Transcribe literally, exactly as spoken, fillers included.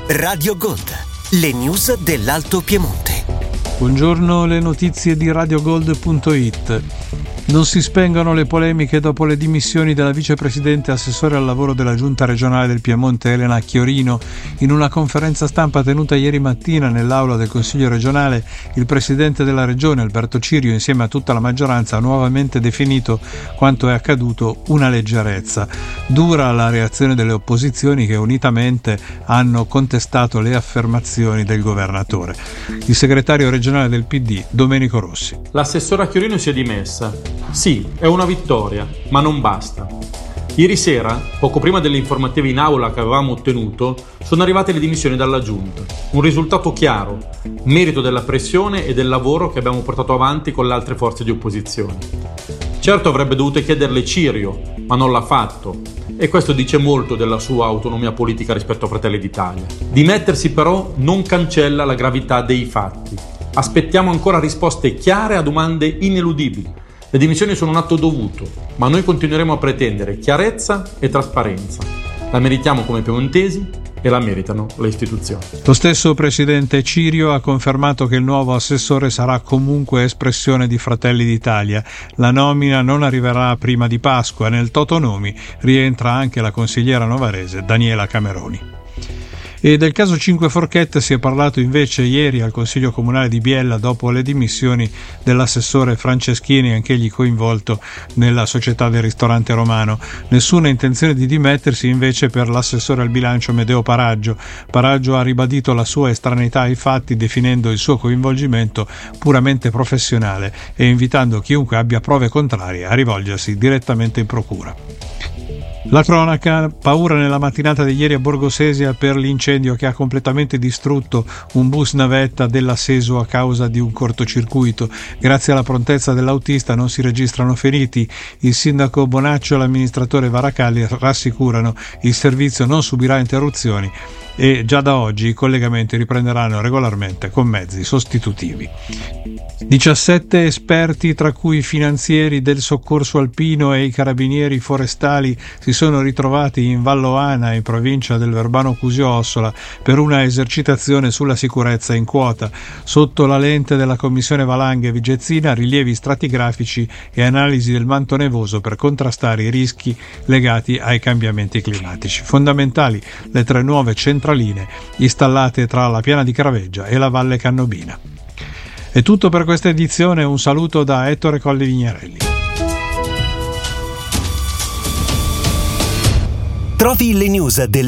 Radio Gold, le news dell'Alto Piemonte. Buongiorno, le notizie di radiogold punto it. Non si spengono le polemiche dopo le dimissioni della vicepresidente assessore al lavoro della Giunta regionale del Piemonte Elena Chiorino. In una conferenza stampa tenuta ieri mattina nell'aula del Consiglio regionale, il presidente della regione Alberto Cirio, insieme a tutta la maggioranza, ha nuovamente definito quanto è accaduto una leggerezza. Dura la reazione delle opposizioni che unitamente hanno contestato le affermazioni del governatore. Il segretario regionale del P D, Domenico Rossi. L'assessora Chiorino si è dimessa. Sì, è una vittoria, ma non basta. Ieri sera, poco prima delle informative in aula che avevamo ottenuto, sono arrivate le dimissioni dalla Giunta. Un risultato chiaro, merito della pressione e del lavoro che abbiamo portato avanti con le altre forze di opposizione. Certo avrebbe dovuto chiederle Cirio, ma non l'ha fatto. E questo dice molto della sua autonomia politica rispetto a Fratelli d'Italia. Dimettersi però non cancella la gravità dei fatti. Aspettiamo ancora risposte chiare a domande ineludibili. Le dimissioni sono un atto dovuto, ma noi continueremo a pretendere chiarezza e trasparenza. La meritiamo come piemontesi e la meritano le istituzioni. Lo stesso presidente Cirio ha confermato che il nuovo assessore sarà comunque espressione di Fratelli d'Italia. La nomina non arriverà prima di Pasqua. Nel totonomi rientra anche la consigliera novarese Daniela Cameroni. E del caso Cinque Forchette si è parlato invece ieri al Consiglio Comunale di Biella dopo le dimissioni dell'assessore Franceschini, anch'egli coinvolto nella società del ristorante romano. Nessuna intenzione di dimettersi invece per l'assessore al bilancio Medeo Paraggio. Paraggio ha ribadito la sua estraneità ai fatti, definendo il suo coinvolgimento puramente professionale e invitando chiunque abbia prove contrarie a rivolgersi direttamente in procura. La cronaca: paura nella mattinata di ieri a Borgosesia per l'incendio che ha completamente distrutto un bus navetta della Seso a causa di un cortocircuito. Grazie alla prontezza dell'autista non si registrano feriti. Il sindaco Bonaccio e l'amministratore Varacalli rassicurano il servizio non subirà interruzioni e già da oggi i collegamenti riprenderanno regolarmente con mezzi sostitutivi. diciassette esperti, tra cui i finanzieri del soccorso alpino e i carabinieri forestali, si sono ritrovati in Valloana, in provincia del Verbano Cusio Ossola, per una esercitazione sulla sicurezza in quota. Sotto la lente della commissione Valanghe Vigezzina, rilievi stratigrafici e analisi del manto nevoso per contrastare i rischi legati ai cambiamenti climatici. Fondamentali le tre nuove centraline installate tra la piana di Caraveggia e la Valle Cannobina. È tutto per questa edizione, un saluto da Ettore Colli Vignerelli. Trovi le news del